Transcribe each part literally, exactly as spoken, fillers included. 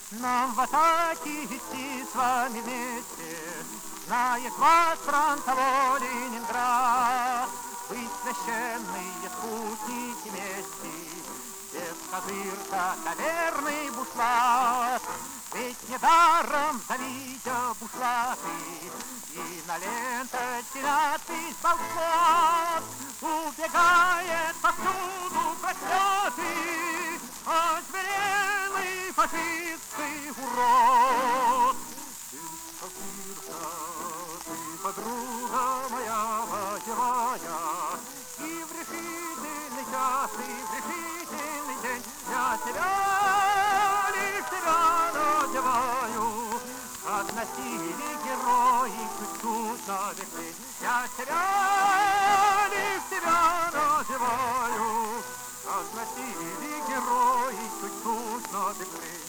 Нам в атаке идти с вами вместе, знает вас фронтовой Ленинград. Вы священные спутники мести, без козырка, наверный бушлат. Ведь недаром зовите бушлаты, и на ленточке надпись «Болшат». Убегает повсюду проклятый, озверелый фашистский урод. Ты, козырка, ты, подруга моя боевая, и в решительный час, и в решительный день я тебя, лишь тебя надеваю. Как носили герои чуть-чуть на весы, я тебя, лишь тебя надеваю. Как носили герои чуть-чуть на весы.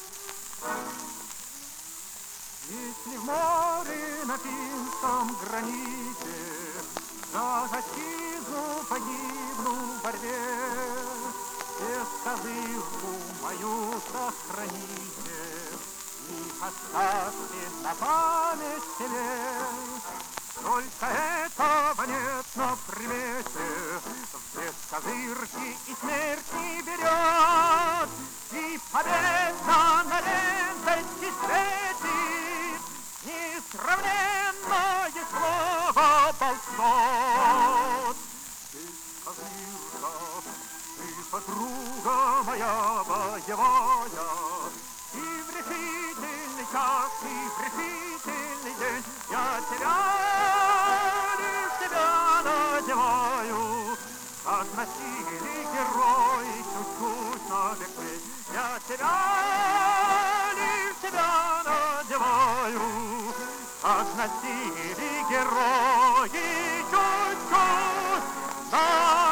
Если в море на финском граните за отчизну погибну в борьбе, без козырку мою сохраните и оставьте на память себе. Только этого нет на примете, без козырки и смерть не берет, и победа на ленточке светит несравненное слово «Болшат». Ты, козырка, ты, подруга моя боевая, и в решительный час, и в решительный день я тебя, лишь тебя надеваю. Как носили герои чуть-чуть на весы, я тебя, лишь тебя надеваю. Как носили герои чуть-чуть на